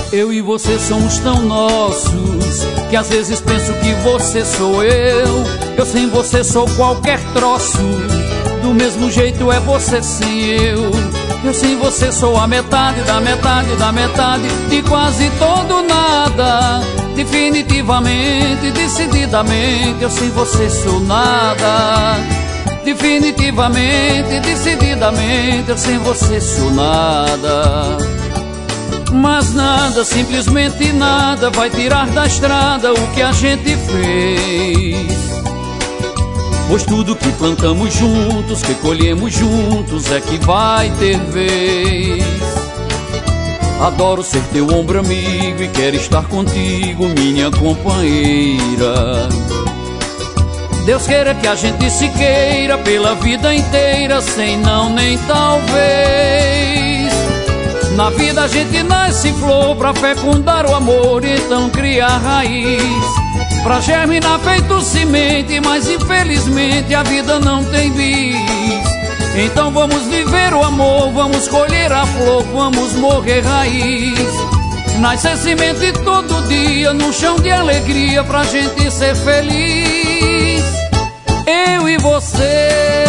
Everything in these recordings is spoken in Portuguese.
Eu e você somos tão nossos que às vezes penso que você sou eu. Eu sem você sou qualquer troço, do mesmo jeito é você sem eu. Eu sem você sou a metade da metade da metade de quase todo nada. Definitivamente, decididamente, eu sem você sou nada. Definitivamente, decididamente, eu sem você sou nada. Mas nada, simplesmente nada vai tirar da estrada o que a gente fez. Pois tudo que plantamos juntos, que colhemos juntos, é que vai ter vez. Adoro ser teu ombro amigo e quero estar contigo, minha companheira. Deus queira que a gente se queira pela vida inteira, sem não nem talvez. Na vida a gente nasce flor pra fecundar o amor, então criar raiz. Pra germinar feito semente, mas infelizmente a vida não tem bis. Então vamos viver o amor, vamos colher a flor, vamos morrer raiz. Nascer semente todo dia, num chão de alegria, pra gente ser feliz. Eu e você.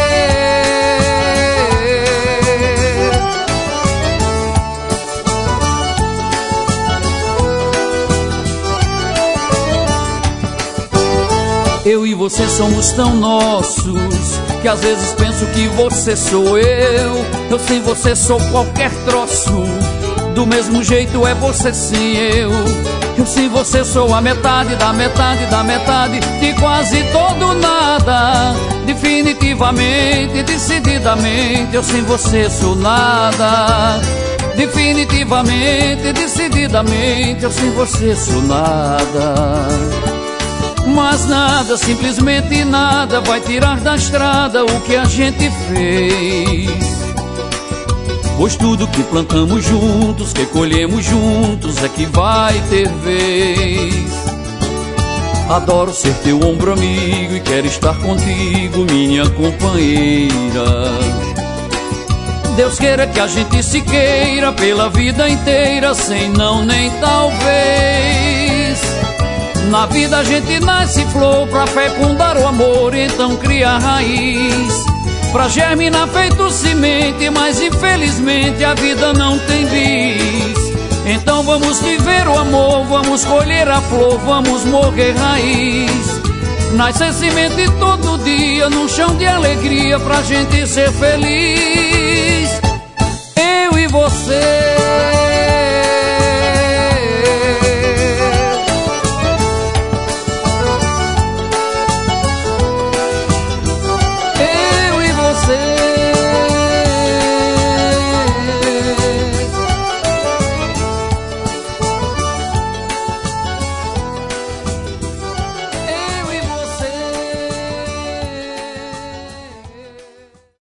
Eu e você somos tão nossos que às vezes penso que você sou eu. Eu sem você sou qualquer troço, do mesmo jeito é você sem eu. Eu sem você sou a metade da metade da metade de quase todo nada. Definitivamente, decididamente, eu sem você sou nada. Definitivamente, decididamente, eu sem você sou nada. Mas nada, simplesmente nada vai tirar da estrada o que a gente fez. Pois tudo que plantamos juntos, que colhemos juntos, é que vai ter vez. Adoro ser teu ombro amigo e quero estar contigo, minha companheira. Deus queira que a gente se queira pela vida inteira, sem não nem talvez. Na vida a gente nasce flor pra fecundar o amor, então cria raiz. Pra germinar feito semente, mas infelizmente a vida não tem bis. Então vamos viver o amor, vamos colher a flor, vamos morrer raiz. Nascer semente todo dia, num chão de alegria, pra gente ser feliz. Eu e você.